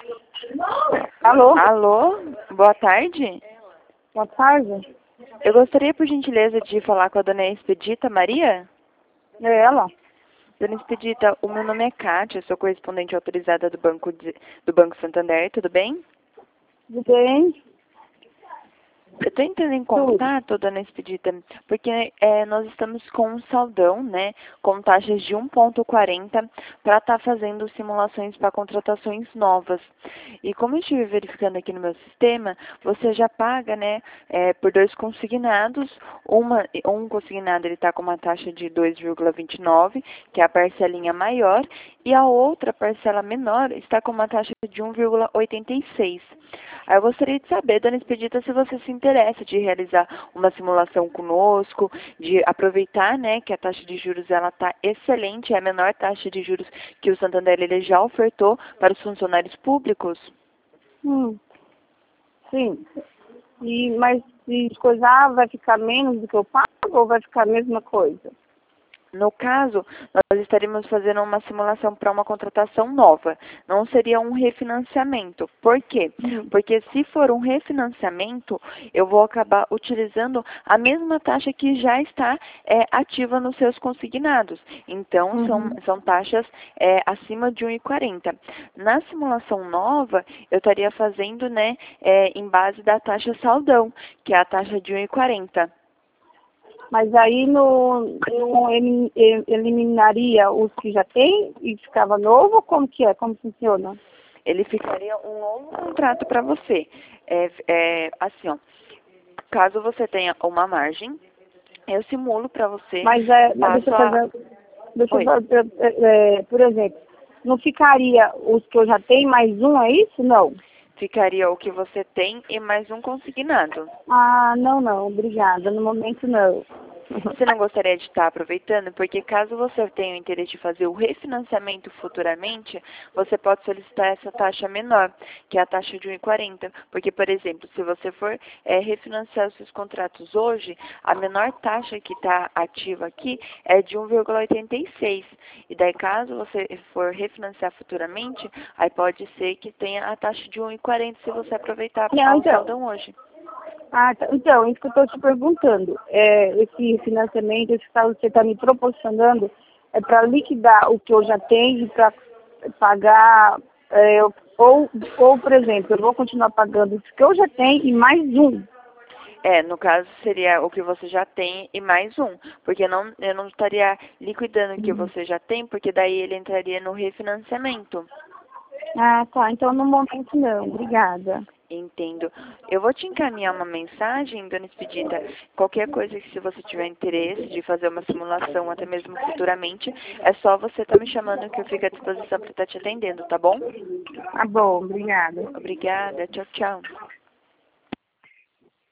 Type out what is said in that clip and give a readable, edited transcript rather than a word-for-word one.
Alô? Alô, boa tarde. Boa tarde. Eu gostaria, por gentileza, de falar com a dona Expedita Maria. É ela? Dona Expedita, o meu nome é Kátia, sou correspondente autorizada do Banco Santander, tudo bem? Tudo bem? Eu estou entrando em contato, dona Expedita, porque nós estamos com um saldão, né, com taxas de 1,40 para estar fazendo simulações para contratações novas. E como eu estive verificando aqui no meu sistema, você já paga, né, por 2 consignados. Um consignado ele está com uma taxa de 2,29, que é a parcelinha maior, e a outra parcela menor está com uma taxa de 1,86. Aí eu gostaria de saber, dona Expedita, se você se interessa de realizar uma simulação conosco, de aproveitar, né, que a taxa de juros ela está excelente, é a menor taxa de juros que o Santander ele já ofertou para os funcionários públicos. Sim. Mas se coisar, vai ficar menos do que eu pago ou vai ficar a mesma coisa? No caso, nós estaríamos fazendo uma simulação para uma contratação nova. Não seria um refinanciamento. Por quê? Porque se for um refinanciamento, eu vou acabar utilizando a mesma taxa que já está ativa nos seus consignados. Então, são taxas acima de 1,40. Na simulação nova, eu estaria fazendo, né, em base da taxa saldão, que é a taxa de 1,40. Mas aí não eliminaria os que já tem e ficava novo? Como que é? Como funciona? Ele ficaria um novo contrato para você. Assim, ó, caso você tenha uma margem, eu simulo para você. Mas deixa eu fazer, por exemplo, não ficaria os que eu já tenho mais um, é isso? Não. Ficaria o que você tem e mais um consignado. Ah, não, obrigada. No momento não. Você não gostaria de estar aproveitando? Porque caso você tenha o interesse de fazer o refinanciamento futuramente, você pode solicitar essa taxa menor, que é a taxa de 1,40. Porque, por exemplo, se você for refinanciar os seus contratos hoje, a menor taxa que está ativa aqui é de 1,86. E daí, caso você for refinanciar futuramente, aí pode ser que tenha a taxa de 1,40 se você aproveitar o saldão hoje. Ah, então, isso que eu estou te perguntando. Esse financiamento, esse que você está me proporcionando, é para liquidar o que eu já tenho e para pagar, ou, por exemplo, eu vou continuar pagando o que eu já tenho e mais um. No caso seria o que você já tem e mais um, porque eu não estaria liquidando o que você já tem, porque daí ele entraria no refinanciamento. Ah, tá. Então, no momento não. Obrigada. Entendo. Eu vou te encaminhar uma mensagem, dona Expedita. Qualquer coisa que se você tiver interesse de fazer uma simulação, até mesmo futuramente, é só você estar me chamando que eu fico à disposição para estar te atendendo, tá bom? Tá bom, obrigada. Obrigada. Tchau, tchau.